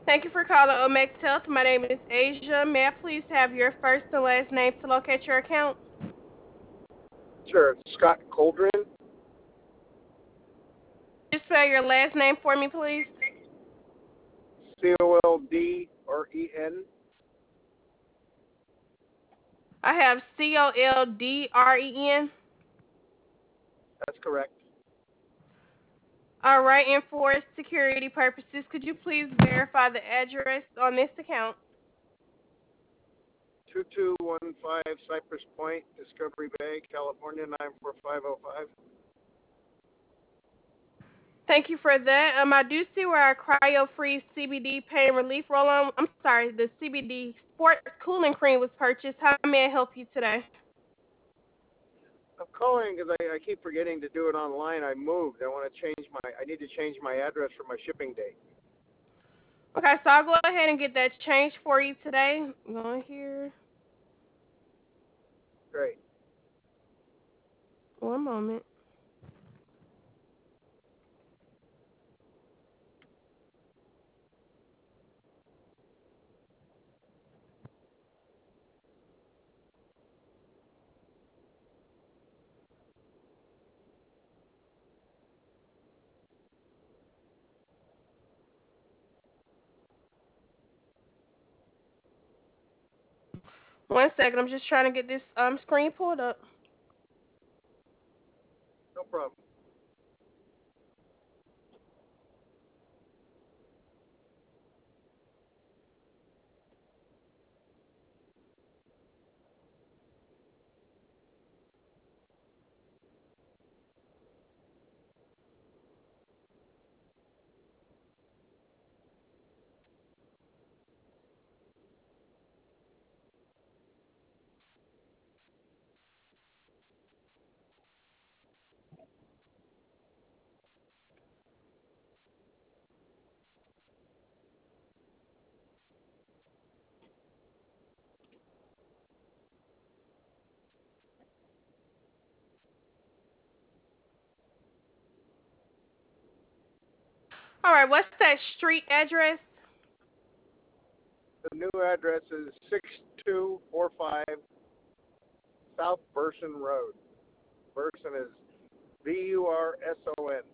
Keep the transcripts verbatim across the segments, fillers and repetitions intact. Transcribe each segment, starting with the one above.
Thank you for calling Omex Health. My name is Asia. May I please have your first and last name to locate your account? Sure. Scott Coldren, Just spell your last name for me, please. C O L D R E N. I have C O L D R E N. That's correct. All right, and for security purposes, could you please verify the address on this account? two two one five Cypress Point, Discovery Bay, California, nine four five oh five. Thank you for that. Um, I do see where our cryo-free C B D pain relief roll-on, I'm sorry, the C B D sports cooling cream was purchased. How may I help you today? I'm calling because I, I keep forgetting to do it online. I moved. I want to change my. I need to change my address for my shipping date. Okay, so I'll go ahead and get that changed for you today. Go here. Great. One moment. One second. I'm just trying to get this um screen pulled up. No problem. All right. What's that street address? The new address is six two four five South Burson Road. Burson is B U R S O N.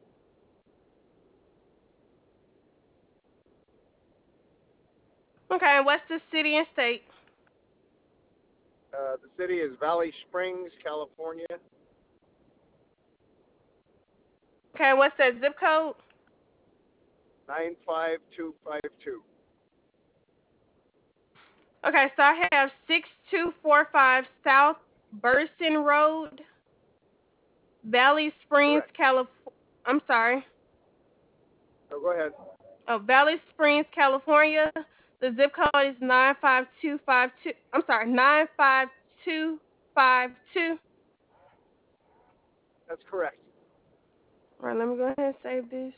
Okay. And what's the city and state? Uh, the city is Valley Springs, California. Okay. And what's that zip code? nine five two five two. Okay. So I have six two four five South Burson Road, Valley Springs, Correct. California. I'm sorry. So go ahead. Oh, Valley Springs, California. The zip code is nine five two five two. I'm sorry, nine five two five two. That's correct. All right, let me go ahead and save this.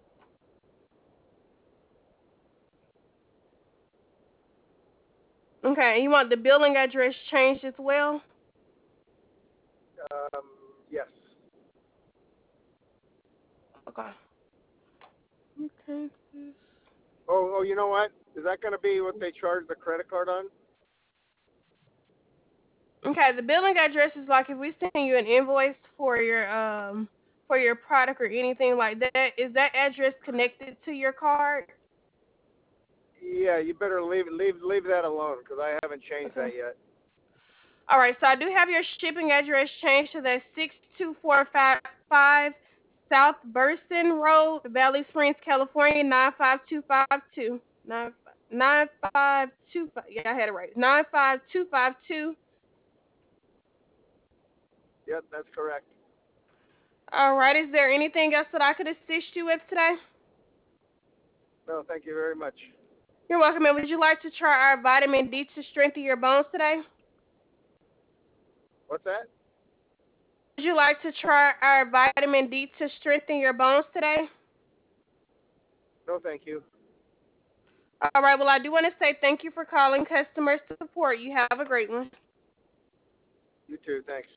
Okay, you want the billing address changed as well? Um, yes. Okay. Okay. Oh, oh, you know what? Is that going to be what they charge the credit card on? Okay, the billing address is like if we send you an invoice for your um for your product or anything like that, is that address connected to your card? Yeah, you better leave leave leave that alone because I haven't changed Okay. that yet. All right, so I do have your shipping address changed to that six two four five South Burson Road, Valley Springs, California, nine five two five two. Nine nine five two five. Yeah, I had it right. Nine five two five two. Yep, that's correct. All right. Is there anything else that I could assist you with today? No, thank you very much. You're welcome. And would you like to try our vitamin D to strengthen your bones today? What's that? Would you like to try our vitamin D to strengthen your bones today? No, thank you. All right. Well, I do want to say thank you for calling customer support. You have a great one. You too. Thanks.